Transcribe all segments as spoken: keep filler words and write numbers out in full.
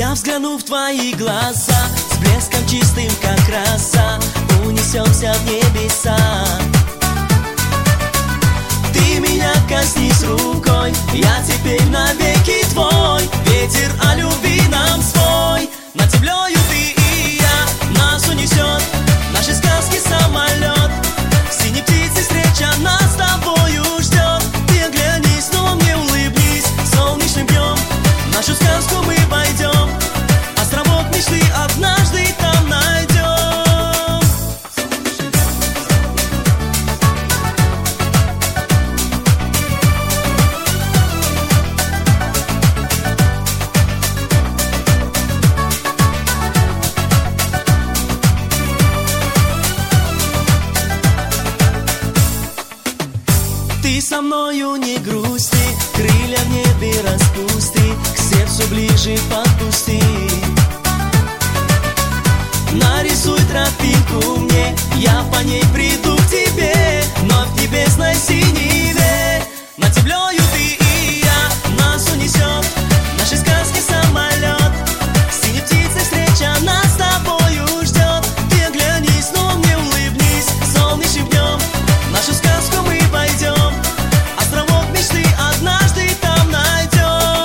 Я взгляну в твои глаза, с блеском чистым, как роса, унесемся в небеса. Ты меня коснись рукой, я теперь навеки твой. Ветер о любви нам свой, над землею ты и я. Нас унесет наши сказки самолет, синей птицей встреча нас с тобою ждет. Ты оглянись, но мне улыбнись, солнечным днем нашу сказку мы пойдем. Островок мечты однажды там найдем. Ты со мною не грусти, крылья в небе распусти, к сердцу ближе подпусти. Нарисуй тропинку мне, я по ней приду к тебе, вновь в небесной синеве. Над землею ты и я, нас унесет наши сказки самолет, синей птицей встреча нас с тобою ждет. Ты оглянись, но мне улыбнись, солнечным днем нашу сказку мы пойдем. Островок мечты однажды там найдем.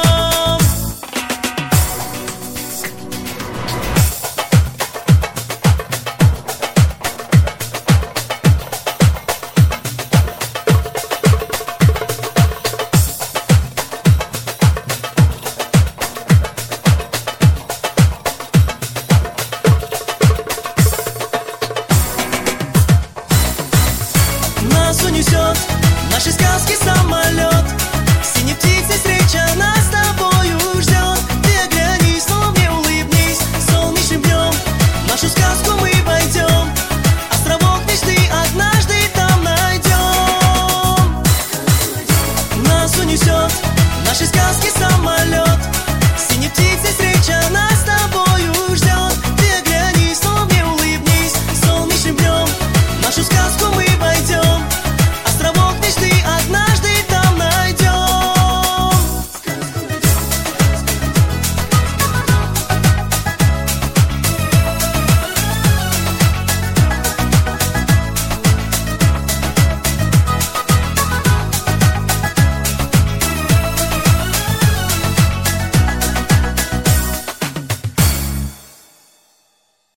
Нас унесет наши сказки самолет, синей птицей встреча нас с тобою ждет. Ты оглянись, но мне улыбнись, солнечным днем нашу сказку мы пойдем. Островок мечты однажды там найдем. Нас унесет наши сказки